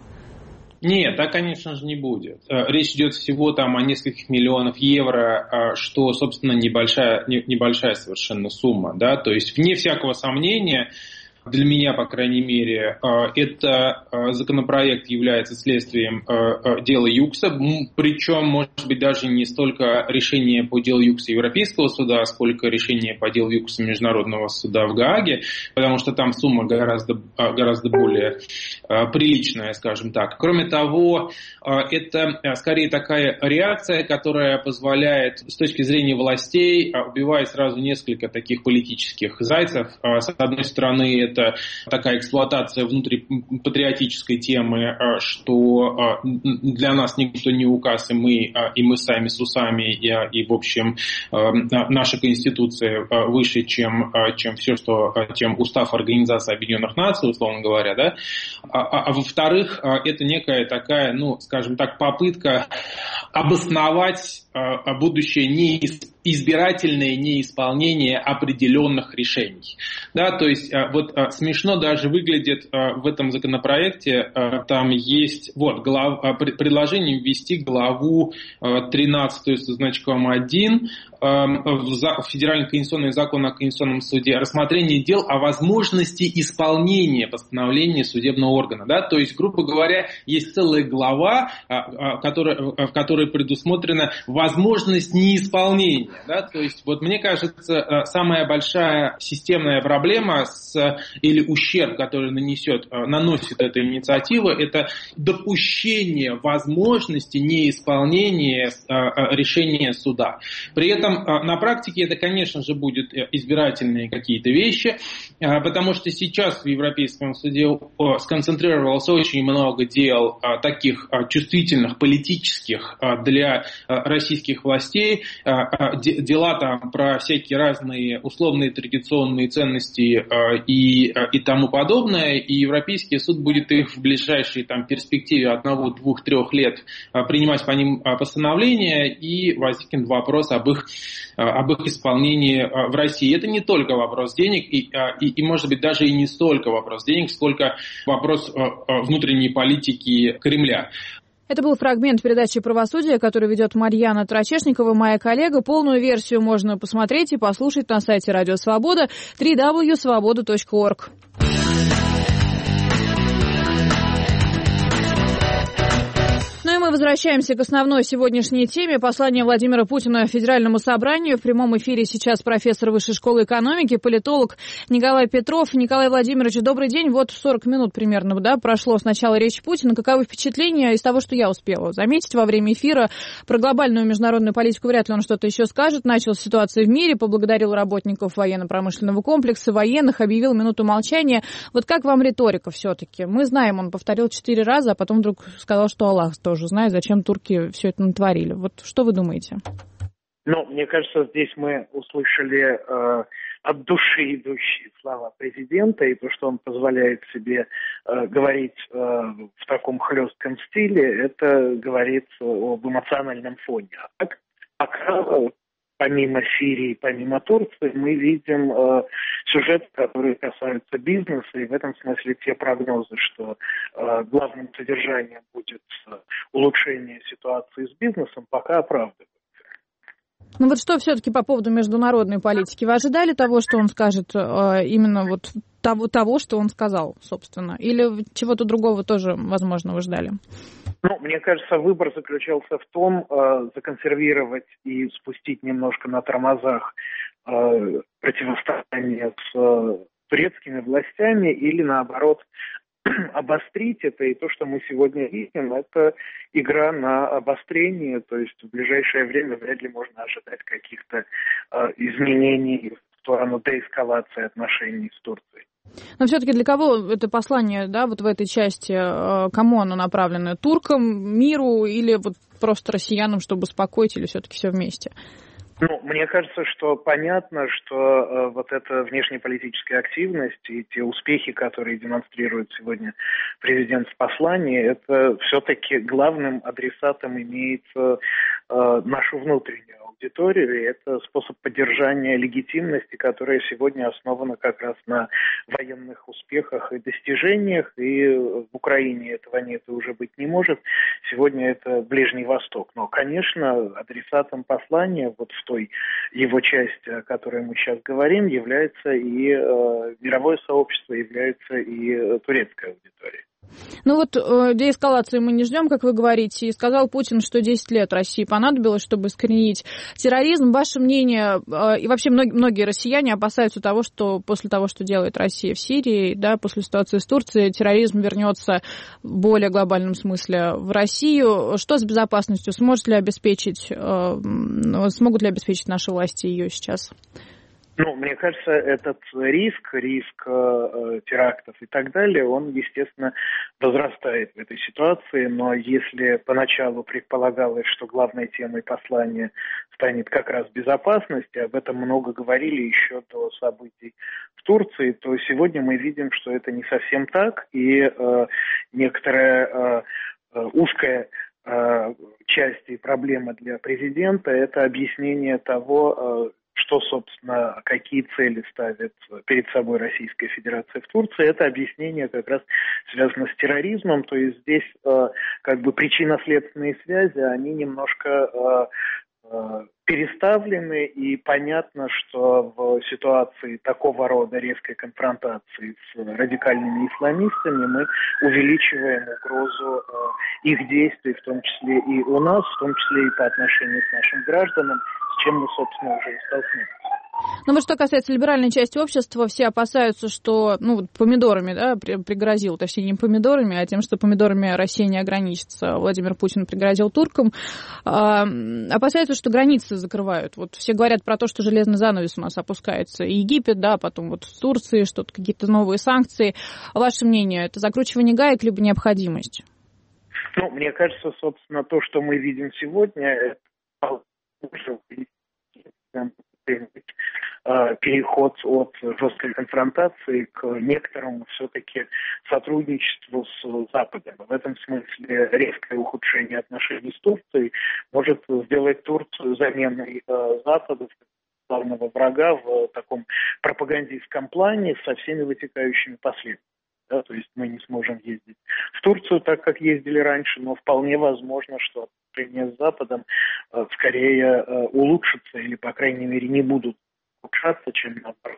Нет, так, конечно же, не будет. Речь идет всего там о нескольких миллионов евро, что, собственно, небольшая совершенно сумма, да, то есть, вне всякого сомнения, для меня, по крайней мере, это законопроект является следствием дела Юкса, причем, может быть, даже не столько решение по делу Юкса Европейского суда, сколько решение по делу Юкса Международного суда в Гааге, потому что там сумма гораздо более приличная, скажем так. Кроме того, это скорее такая реакция, которая позволяет с точки зрения властей убивать сразу несколько таких политических зайцев. С одной стороны, это такая эксплуатация внутрипатриотической темы, что для нас никто не указ, и мы сами с усами, и в общем, наша Конституция выше, чем все, чем Устав Организации Объединенных Наций, условно говоря, да. А во-вторых, это некая такая, ну, скажем так, попытка обосновать будущее избирательное неисполнение определенных решений. Да, то есть вот смешно даже выглядит в этом законопроекте, там есть предложение ввести главу 13 со значком 1 в Федеральный конституционный закон о Конституционном суде, рассмотрение дел о возможности исполнения постановления судебного органа. Да? То есть, грубо говоря, есть целая глава, в которой предусмотрена возможность неисполнения. Да? То есть, вот мне кажется, самая большая системная проблема или ущерб, который наносит эта инициатива, это допущение возможности неисполнения решения суда. При этом на практике это, конечно же, будут избирательные какие-то вещи, потому что сейчас в Европейском суде сконцентрировалось очень много дел таких чувствительных, политических для российских властей, дела там про всякие разные условные традиционные ценности и тому подобное, и Европейский суд будет их в ближайшей там перспективе 1, 2, 3 лет принимать по ним постановления, и возникнет вопрос об их исполнении в России. Это не только вопрос денег, и может быть даже и не столько вопрос денег, сколько вопрос внутренней политики Кремля. Это был фрагмент передачи «Правосудие», который ведет Марьяна Трачешникова, моя коллега. Полную версию можно посмотреть и послушать на сайте Радио Свобода www.svoboda.org. Ну и мы возвращаемся к основной сегодняшней теме. Послание Владимира Путина Федеральному собранию. В прямом эфире сейчас профессор Высшей школы экономики, политолог Николай Петров. Николай Владимирович, добрый день. Вот 40 минут примерно прошло с начала речи Путина. Каковы впечатления из того, что я успела заметить во время эфира? Про глобальную международную политику вряд ли он что-то еще скажет. Начал с ситуации в мире, поблагодарил работников военно-промышленного комплекса, военных, объявил минуту молчания. Вот как вам риторика все-таки? Мы знаем, он повторил 4 раза, а потом вдруг сказал, что Аллах тоже знает, зачем турки все это натворили. Вот что вы думаете? Ну, мне кажется, здесь мы услышали от души идущие слова президента, и то, что он позволяет себе говорить в таком хлестком стиле, это говорит об эмоциональном фоне. А так, пока помимо Сирии, помимо Турции, мы видим сюжеты, которые касаются бизнеса, и в этом смысле те прогнозы, что главным содержанием будет улучшение ситуации с бизнесом, пока оправдываются. Ну вот что все-таки по поводу международной политики? Вы ожидали того, что он скажет, именно вот того, что он сказал, собственно? Или чего-то другого тоже, возможно, вы ждали? Ну, мне кажется, выбор заключался в том, законсервировать и спустить немножко на тормозах противостояние с турецкими властями или, наоборот, обострить это. И то, что мы сегодня видим, это игра на обострение. То есть в ближайшее время вряд ли можно ожидать каких-то изменений в сторону деэскалации отношений с Турцией. Но все-таки для кого это послание, да, вот в этой части, кому оно направлено? Туркам, миру или вот просто россиянам, чтобы успокоить, или все-таки все вместе? Ну, мне кажется, что понятно, что вот эта внешнеполитическая активность и те успехи, которые демонстрирует сегодня президент в послании, это все-таки главным адресатом имеет нашу внутреннюю аудиторию, и это способ поддержания легитимности, которая сегодня основана как раз на военных успехах и достижениях, и в Украине этого нет и уже быть не может. Сегодня это Ближний Восток. Но, конечно, адресатом послания вот в той его части, о которой мы сейчас говорим, является и мировое сообщество, является и турецкая аудитория. Ну вот деэскалации мы не ждем, как вы говорите, и сказал Путин, что 10 лет России понадобилось, чтобы искоренить терроризм. Ваше мнение, и вообще многие россияне опасаются того, что после того, что делает Россия в Сирии, да, после ситуации с Турцией, терроризм вернется в более глобальном смысле в Россию. Что с безопасностью? Смогут ли обеспечить наши власти ее сейчас? Ну, мне кажется, этот риск терактов и так далее, он, естественно, возрастает в этой ситуации, но если поначалу предполагалось, что главной темой послания станет как раз безопасность, и об этом много говорили еще до событий в Турции, то сегодня мы видим, что это не совсем так, и некоторая узкая часть и проблема для президента – это объяснение того, что, собственно, какие цели ставит перед собой Российская Федерация в Турции, это объяснение как раз связано с терроризмом, то есть здесь как бы причинно-следственные связи, они немножко переставлены, и понятно, что в ситуации такого рода резкой конфронтации с радикальными исламистами мы увеличиваем угрозу их действий, в том числе и у нас, в том числе и по отношению к нашим гражданам, с чем мы, собственно, уже и столкнулись. Ну вот что касается либеральной части общества, все опасаются, что, вот помидорами, да, пригрозил, точнее не помидорами, а тем, что помидорами Россия не ограничится. Владимир Путин пригрозил туркам. Опасаются, что границы закрывают. Вот все говорят про то, что железный занавес у нас опускается. И Египет, да, потом вот с Турцией что-то, какие-то новые санкции. Ваше мнение, это закручивание гаек либо необходимость? Ну, мне кажется, собственно, то, что мы видим сегодня, это переход от жесткой конфронтации к некоторому все-таки сотрудничеству с Западом. В этом смысле резкое ухудшение отношений с Турцией может сделать Турцию заменой Запада, главного врага, в таком пропагандистском плане со всеми вытекающими последствиями. Да, то есть мы не сможем ездить в Турцию так, как ездили раньше, но вполне возможно, что отношения с Западом скорее улучшатся или, по крайней мере, не будут улучшаться, чем наоборот.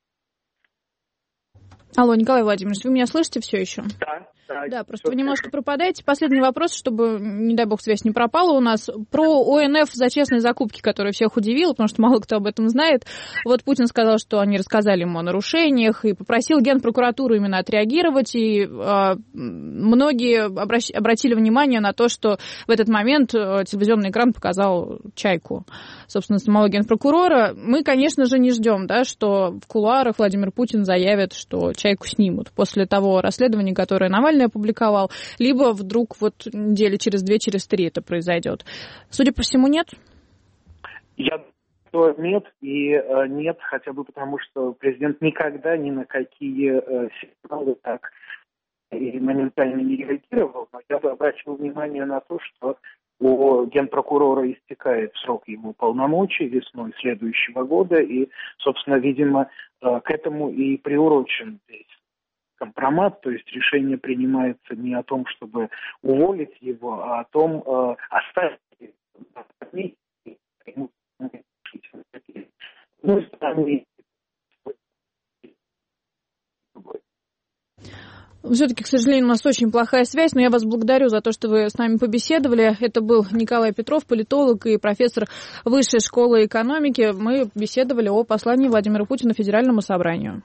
Алло, Николай Владимирович, вы меня слышите все еще? Да, просто вы немножко пропадаете. Последний вопрос, чтобы, не дай бог, связь не пропала у нас. Про ОНФ за честные закупки, которая всех удивила, потому что мало кто об этом знает. Вот Путин сказал, что они рассказали ему о нарушениях и попросил Генпрокуратуру именно отреагировать. И многие обратили внимание на то, что в этот момент телевизионный экран показал чайку, собственно, самого Генпрокурора. Мы, конечно же, не ждем, да, что в кулуарах Владимир Путин заявит, что чайку снимут после того расследования, которое Навальный опубликовал, либо вдруг вот недели через 2, через 3 это произойдет. Судя по всему, нет? Я думаю, нет, и нет, хотя бы потому, что президент никогда ни на какие сигналы так и моментально не реагировал, но я бы обратил внимание на то, что у генпрокурора истекает срок его полномочий весной следующего года, и, собственно, видимо, к этому и приурочен весь компромат, то есть решение принимается не о том, чтобы уволить его, а о том, оставить его. Все-таки, к сожалению, у нас очень плохая связь, но я вас благодарю за то, что вы с нами побеседовали. Это был Николай Петров, политолог и профессор Высшей школы экономики. Мы беседовали о послании Владимира Путина Федеральному собранию.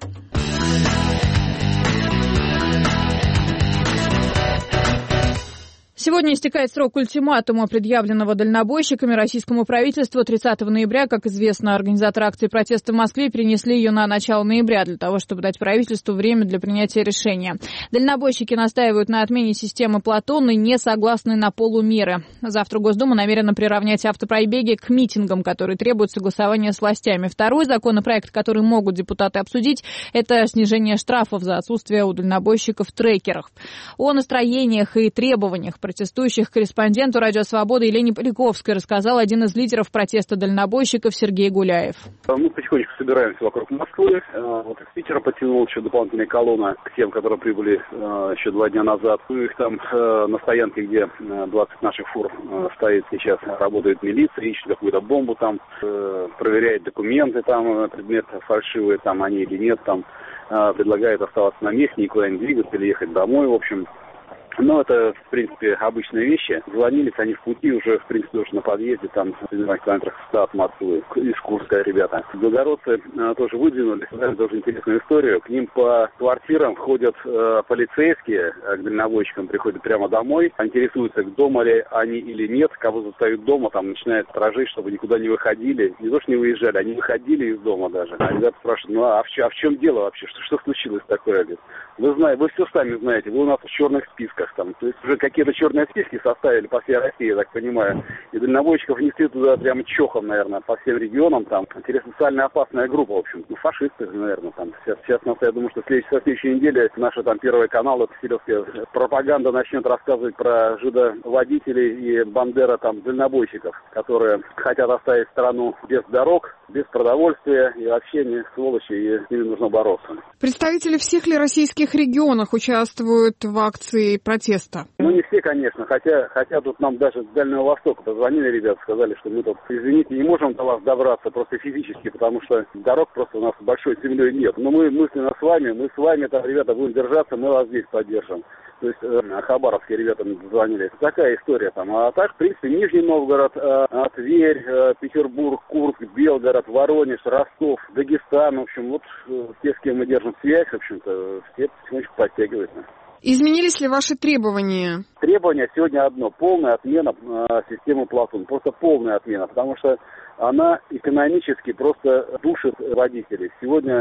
Сегодня истекает срок ультиматума, предъявленного дальнобойщиками российскому правительству 30 ноября. Как известно, организаторы акции протеста в Москве перенесли ее на начало ноября для того, чтобы дать правительству время для принятия решения. Дальнобойщики настаивают на отмене системы Платон и не согласны на полумеры. Завтра Госдума намерена приравнять автопробеги к митингам, которые требуют согласования с властями. Второй законопроект, который могут депутаты обсудить, это снижение штрафов за отсутствие у дальнобойщиков трекеров. О настроениях и требованиях протестующих корреспонденту «Радио Свобода» Елене Поляковской рассказал один из лидеров протеста дальнобойщиков Сергей Гуляев. Мы потихонечку собираемся вокруг Москвы. Вот из Питера потянул еще дополнительная колонна к тем, которые прибыли еще 2 дня назад. Их там на стоянке, где 20 наших фур стоит сейчас, работает милиция, ищет какую-то бомбу там, проверяет документы, там предметы фальшивые, там они или нет, там предлагает оставаться на месте, никуда не двигаться или ехать домой, в общем. Но это, в принципе, обычные вещи. Звонились они в пути уже, в принципе, уже на подъезде, там, в километрах 100 от Москвы, из Курска, ребята. Белгородцы тоже выдвинули, это тоже интересную историю. К ним по квартирам ходят полицейские, к дальнобойщикам приходят прямо домой, интересуются, дома ли они или нет, кого застают дома, там, начинают сторожить, чтобы никуда не выходили. Не то, что не выезжали, они выходили из дома даже. А ребята спрашивают, а в чем дело вообще, что случилось такое? Вы знаете, вы все сами знаете, вы у нас в черных списках. Там, то есть уже какие-то черные списки составили по всей России, я так понимаю. И дальнобойщиков внесли туда прямо чохом, наверное, по всем регионам. Там, интересно, социально опасная группа, в общем. Фашисты, наверное. Там. Сейчас я думаю, что со следующей недели наша там Первый канал, это Киселевская пропаганда, начнет рассказывать про жидоводителей и бандера там дальнобойщиков, которые хотят оставить страну без дорог, без продовольствия, и вообще не сволочи, и с ними нужно бороться. Представители всех ли российских регионов участвуют в акции протеста? Ну, не все, конечно, хотя тут нам даже с Дальнего Востока позвонили ребята, сказали, что мы тут, извините, не можем до вас добраться просто физически, потому что дорог просто у нас большой землей нет. Но мы мысленно с вами, там, ребята, будем держаться, мы вас здесь поддержим. То есть хабаровские ребята звонили. Это такая история там. А так, в принципе, Нижний Новгород, Тверь, Петербург, Курск, Белгород, Воронеж, Ростов, Дагестан. В общем, вот те, с кем мы держим связь, в общем-то, все потихонечку подтягиваются. Изменились ли ваши требования? Требование сегодня одно. Полная отмена системы Платон. Просто полная отмена. Потому что она экономически просто душит водителей. Сегодня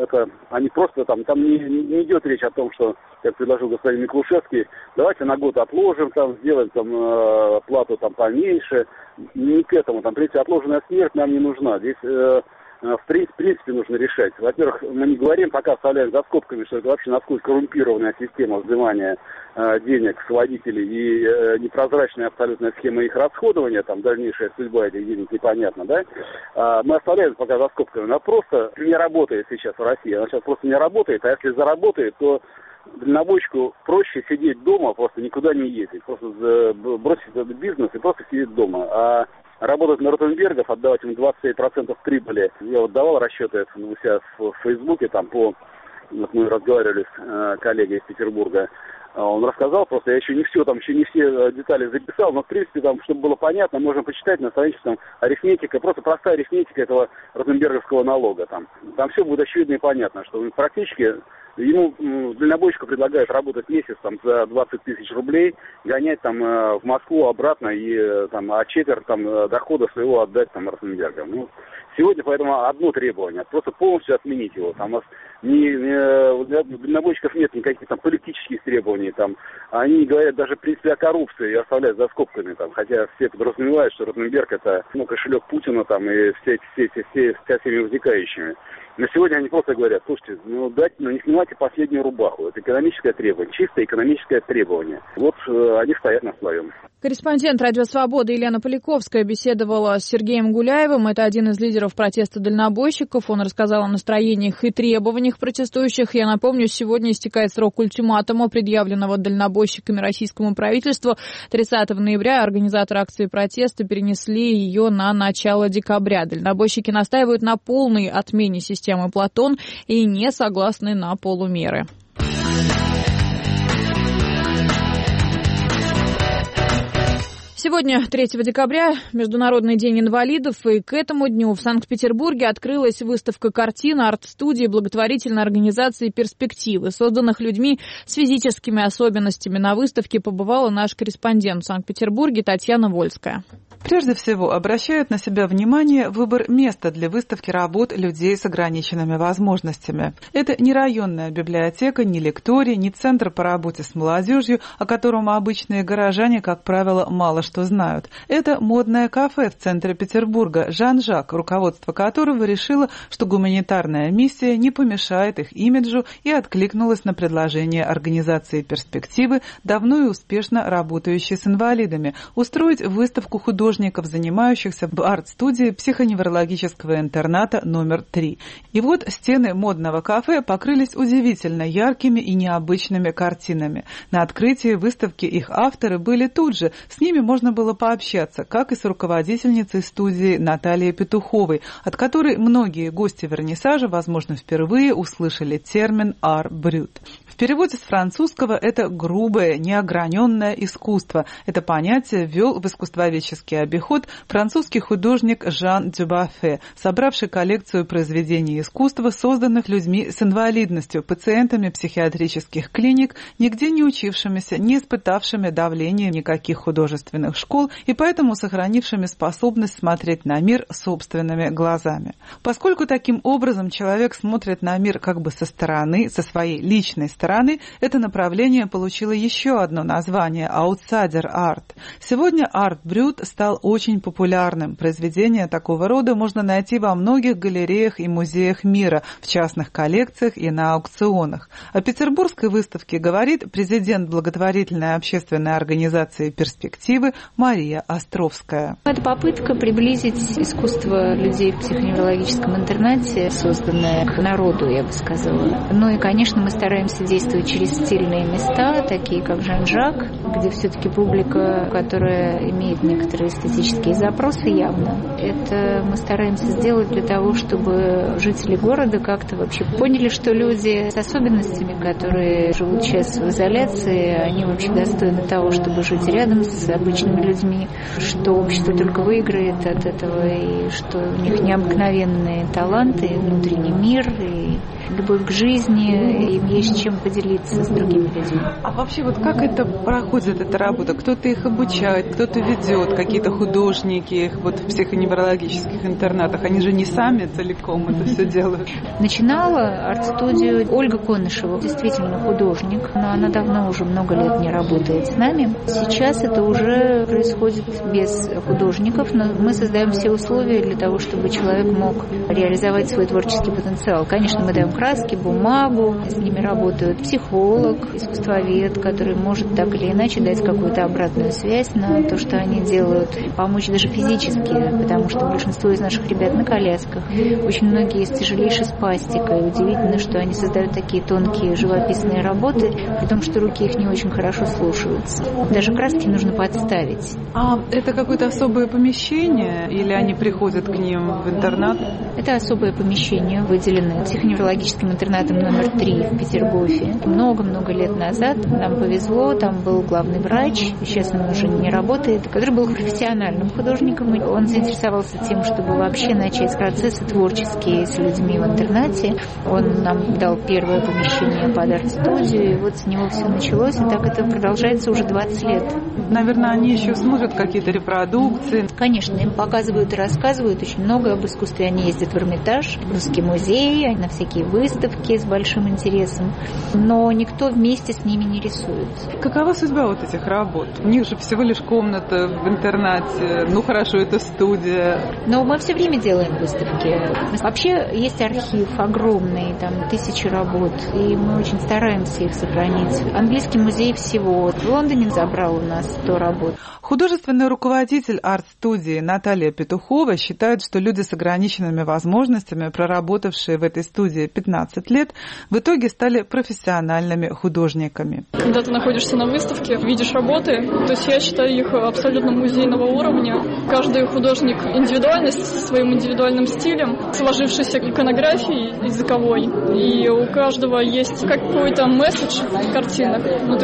они просто там не идет речь о том, что, как предложил господин Миклушевский, давайте на год отложим, там, сделаем там плату там поменьше. Не к этому. Там, в принципе, отложенная смерть нам не нужна. Здесь в принципе нужно решать. Во-первых, мы не говорим, пока оставляем за скобками, что это вообще насколько коррумпированная система взимания денег с водителей и непрозрачная абсолютная схема их расходования, там дальнейшая судьба этих денег непонятна, да? Мы оставляем пока за скобками. Она просто не работает сейчас в России. Она сейчас просто не работает, а если заработает, то дальнобойщику проще сидеть дома, просто никуда не ездить. Просто бросить этот бизнес и просто сидеть дома. А работать на Ротенбергов, отдавать им 27% прибыли. Я вот давал расчеты у себя в Фейсбуке, там вот мы разговаривали с коллегой из Петербурга. Он рассказал, просто я еще не все детали записал, но в принципе там, чтобы было понятно, можно почитать на странице там арифметика, просто простая арифметика этого Ротенберговского налога. Там все будет очевидно и понятно, что практически ему дальнобойщику предлагают работать месяц там за 20 тысяч рублей, гонять там в Москву обратно и там четверть там дохода своего отдать там Ротенбергам. Сегодня поэтому одно требование, просто полностью отменить его. Там у дальнобойщиков нет никаких там политических требований, там они говорят даже в принципе о коррупции и оставляют за скобками, там, хотя все подразумевают, что Ротенберг это кошелек Путина там и со всеми вытекающими. Но сегодня они просто говорят, слушайте, не снимайте последнюю рубаху. Это экономическое требование, чисто экономическое требование. Вот они стоят на своем. Корреспондент «Радио Свобода» Елена Поляковская беседовала с Сергеем Гуляевым. Это один из лидеров протеста дальнобойщиков. Он рассказал о настроениях и требованиях протестующих. Я напомню, сегодня истекает срок ультиматума, предъявленного дальнобойщиками российскому правительству. 30 ноября организаторы акции протеста перенесли ее на начало декабря. Дальнобойщики настаивают на полной отмене системы Платон и не согласны на полумеры. Сегодня, 3 декабря, Международный день инвалидов, и к этому дню в Санкт-Петербурге открылась выставка картин арт-студии благотворительной организации «Перспективы», созданных людьми с физическими особенностями. На выставке побывала наш корреспондент в Санкт-Петербурге Татьяна Вольская. Прежде всего, обращают на себя внимание выбор места для выставки работ людей с ограниченными возможностями. Это не районная библиотека, не лекторий, не центр по работе с молодежью, о котором обычные горожане, как правило, мало что знают. Это модное кафе в центре Петербурга «Жан-Жак», руководство которого решило, что гуманитарная миссия не помешает их имиджу, и откликнулась на предложение организации «Перспективы», давно и успешно работающей с инвалидами, устроить выставку художников, занимающихся в арт-студии психоневрологического интерната номер 3. И вот стены модного кафе покрылись удивительно яркими и необычными картинами. На открытии выставки их авторы были тут же. С ними можно было пообщаться, как и с руководительницей студии Натальей Петуховой, от которой многие гости вернисажа, возможно, впервые услышали термин «ар-брют». В переводе с французского это грубое, неограненное искусство. Это понятие ввел в искусствоведческий обиход французский художник Жан Дюбафе, собравший коллекцию произведений искусства, созданных людьми с инвалидностью, пациентами психиатрических клиник, нигде не учившимися, не испытавшими давления никаких художественных школ и поэтому сохранившими способность смотреть на мир собственными глазами. Поскольку таким образом человек смотрит на мир как бы со стороны, со своей личной стороны, это направление получило еще одно название – аутсайдер-арт. Сегодня арт-брют стал очень популярным. Произведения такого рода можно найти во многих галереях и музеях мира, в частных коллекциях и на аукционах. О петербургской выставке говорит президент благотворительной общественной организации «Перспективы» Мария Островская. Это попытка приблизить искусство людей в психоневрологическом интернате, созданное к народу, я бы сказала. Ну и, конечно, мы стараемся действовать через стильные места, такие как Жан-Жак, где все-таки публика, которая имеет некоторые эстетические запросы явно. Это мы стараемся сделать для того, чтобы жители города как-то вообще поняли, что люди с особенностями, которые живут сейчас в изоляции, они вообще достойны того, чтобы жить рядом с обычными людьми, что общество только выиграет от этого, и что у них необыкновенные таланты, внутренний мир и любовь к жизни, им есть чем поделиться с другими людьми. А вообще вот как это проходит, эта работа? Кто-то их обучает, кто-то ведет, какие-то художники их вот в психоневрологических интернатах, они же не сами целиком это все делают. Начинала арт-студию Ольга Конышева, действительно художник, но она давно уже много лет не работает с нами. Сейчас это уже происходит без художников, но мы создаем все условия для того, чтобы человек мог реализовать свой творческий потенциал. Конечно, мы даем краски, бумагу, с ними работают психолог, искусствовед, который может так или иначе дать какую-то обратную связь на то, что они делают, помочь даже физически, потому что большинство из наших ребят на колясках, очень многие с тяжелейшей спастикой. Удивительно, что они создают такие тонкие живописные работы, при том, что руки их не очень хорошо слушаются. Даже краски нужно подставить. А это какое-то особое помещение или они приходят к ним в интернат? Это особое помещение, выделенное психоневрологическим интернатом номер 3 в Петергофе. Много-много лет назад нам повезло, там был главный врач, сейчас он уже не работает, который был профессиональным художником. И он заинтересовался тем, чтобы вообще начать процессы творческие с людьми в интернате. Он нам дал первое помещение под арт-студию, и вот с него все началось, и так это продолжается уже 20 лет. Наверное, они еще смотрят какие-то репродукции. Конечно, им показывают и рассказывают очень много об искусстве. Они ездят в Эрмитаж, в Русский музей, на всякие выставки с большим интересом. Но никто вместе с ними не рисует. Какова судьба вот этих работ? У них же всего лишь комната в интернате. Ну хорошо, это студия. Но мы все время делаем выставки. Вообще есть архив огромный, там 1000 работ. И мы очень стараемся их сохранить. Английский музей всего. В Лондоне забрал у нас 100 работ. Художественный руководитель арт-студии Наталья Петухова считает, что люди с ограниченными возможностями, проработавшие в этой студии 15 лет, в итоге стали профессиональными художниками. Когда ты находишься на выставке, видишь работы, то есть я считаю их абсолютно музейного уровня. Каждый художник индивидуальность со своим индивидуальным стилем, сложившейся иконографией языковой. И у каждого есть какой-то месседж в картинах. Ну, то есть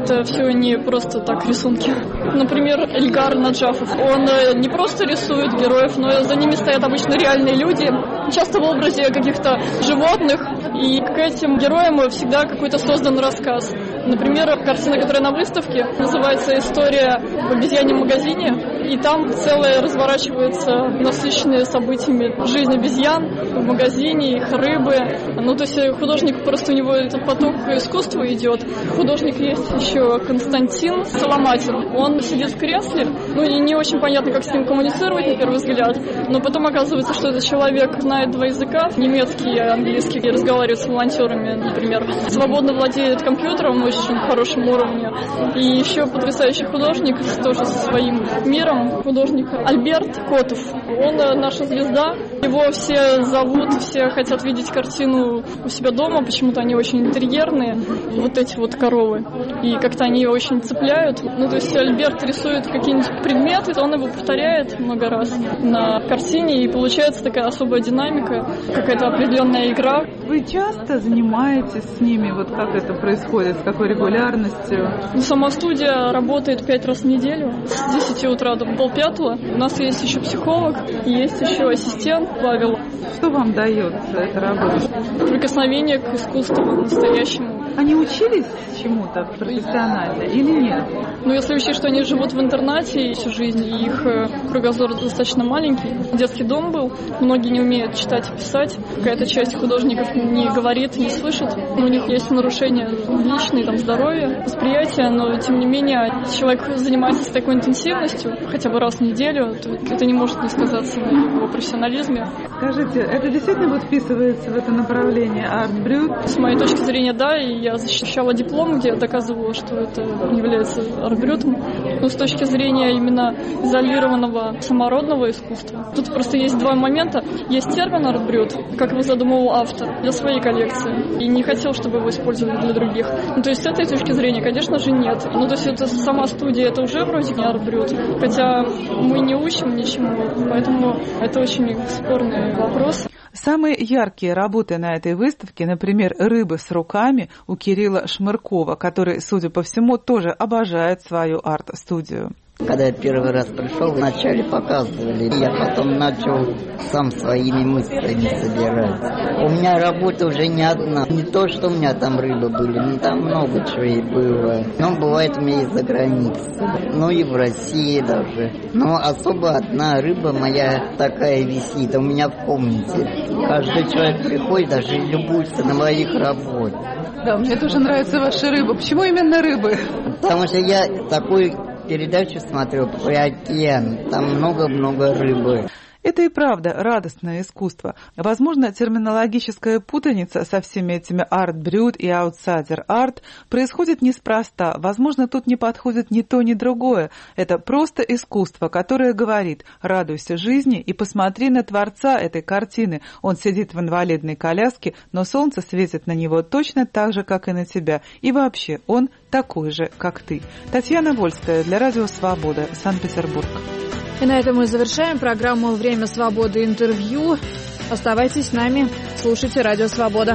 это все не просто так рисунки. Например, Эльгар Наджафов. Он не просто рисует героев, но за ними стоят обычно реальные люди, часто в образе каких-то животных, и к этим героям всегда какой-то создан рассказ. Например, картина, которая на выставке, называется «История в обезьяньем магазине», и там целое разворачивается насыщенные событиями жизнь обезьян в магазине, их рыбы. Ну, то есть художник, просто у него этот поток искусства идет. Художник есть еще Константин Соломатин. Он сидит в кресле, ну и не очень понятно, как с ним коммуницировать на первый взгляд, но потом оказывается, что этот человек знает два языка, немецкий и английский, и разговаривает с волонтерами, например. Свободно владеет компьютером на очень хорошем уровне. И еще потрясающий художник, тоже со своим миром, художник Альберт Котов. Он наша звезда, его все зовут, все хотят видеть картину у себя дома, почему-то они очень интерьерные, вот эти вот коровы, и как-то они его очень цепляют. Ну, то есть Альберт рисует какие-нибудь предметы, он его повторяет много раз на картине, и получается такая особая динамика, какая-то определенная игра. Вы часто занимаетесь с ними? Вот как это происходит, с какой регулярностью? Сама студия работает 5 раз в неделю, с 10 утра до 4:30. У нас есть еще психолог, есть еще ассистент Павел. Что вам дает эта работа? Прикосновение к искусству настоящему. Они учились чему-то профессионально или нет? Ну, если учесть, что они живут в интернате всю жизнь, и их кругозор достаточно маленький. Детский дом был, многие не умеют читать и писать. Какая-то часть художников не говорит, не слышит. У них есть нарушения личные, там, здоровья, восприятия, но, тем не менее, человек занимается с такой интенсивностью, хотя бы раз в неделю, то это не может не сказаться на его профессионализме. Скажите, это действительно вот вписывается в это направление арт-брют? С моей точки зрения, да, и я защищала диплом, где я доказывала, что это является арт-брютом. Но с точки зрения именно изолированного самородного искусства, тут просто есть два момента. Есть термин арт-брют, как его задумывал автор для своей коллекции, и не хотел, чтобы его использовали для других. Ну, то есть с этой точки зрения, конечно же, нет. Ну, то есть это сама студия, это уже вроде не арт-брют, хотя мы не учим ничему, поэтому это очень спорный вопрос. Самые яркие работы на этой выставке, например, «Рыбы с руками» у Кирилла Шмыркова, который, судя по всему, тоже обожает свою арт-студию. Когда я первый раз пришел, вначале показывали, я потом начал сам своими мыслями собирать. У меня работа уже не одна. Не то, что у меня там рыбы были, но там много чего и было. Но бывает у меня и за границей, ну и в России даже. Но особо одна рыба моя такая висит у меня в комнате. Каждый человек приходит, даже любуется на моих работах. Да, мне тоже нравятся ваши рыбы. Почему именно рыбы? Потому что я такой передачу смотрю про океан, там много-много рыбы. Это и правда радостное искусство. Возможно, терминологическая путаница со всеми этими арт-брют и аутсайдер-арт происходит неспроста. Возможно, тут не подходит ни то, ни другое. Это просто искусство, которое говорит: радуйся жизни и посмотри на творца этой картины. Он сидит в инвалидной коляске, но солнце светит на него точно так же, как и на тебя. И вообще, он такой же, как ты. Татьяна Вольская для Радио Свобода, Санкт-Петербург. И на этом мы завершаем программу «Время свободы. Интервью». Оставайтесь с нами, слушайте Радио Свобода.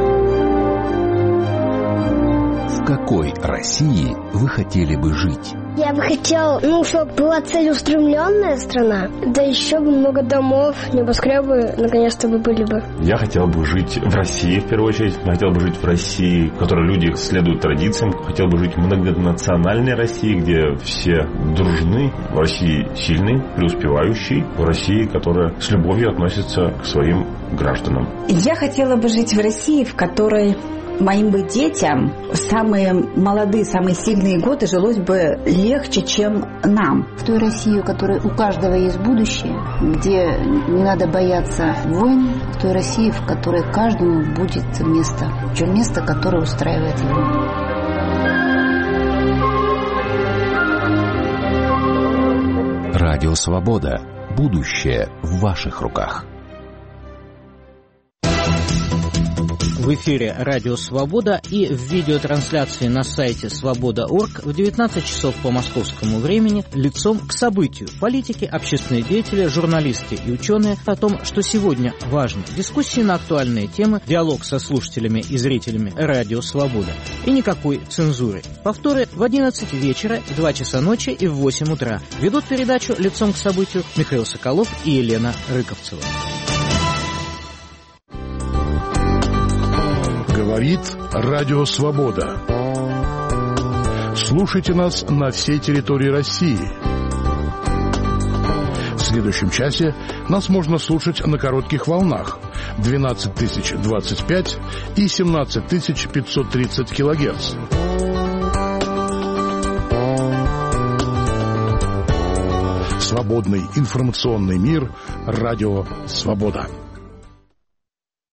В какой России вы хотели бы жить? Я бы хотел, чтобы была целеустремленная страна, да еще бы много домов, небоскребы наконец-то бы были бы. Я хотел бы жить в России, в первую очередь. Я хотел бы жить в России, в которой люди следуют традициям. Хотел бы жить в многонациональной России, где все дружны. В России сильный, преуспевающий. В России, которая с любовью относится к своим гражданам. Я хотела бы жить в России, в которой моим бы детям в самые молодые, самые сильные годы жилось бы легче, чем нам. В той России, у которой у каждого есть будущее, где не надо бояться войн, в той России, в которой каждому будет место, причем место, которое устраивает его. Радио Свобода. Будущее в ваших руках. В эфире «Радио Свобода» и в видеотрансляции на сайте свобода.орг в 19 часов по московскому времени лицом к событию. Политики, общественные деятели, журналисты и ученые о том, что сегодня важно. Дискуссии на актуальные темы, диалог со слушателями и зрителями «Радио Свобода». И никакой цензуры. Повторы в 11 вечера, в 2 часа ночи и в 8 утра. Ведут передачу «Лицом к событию» Михаил Соколов и Елена Рыковцева. Говорит Радио Свобода. Слушайте нас на всей территории России. В следующем часе нас можно слушать на коротких волнах 12025 и 17530 килогерц. Свободный информационный мир. Радио Свобода.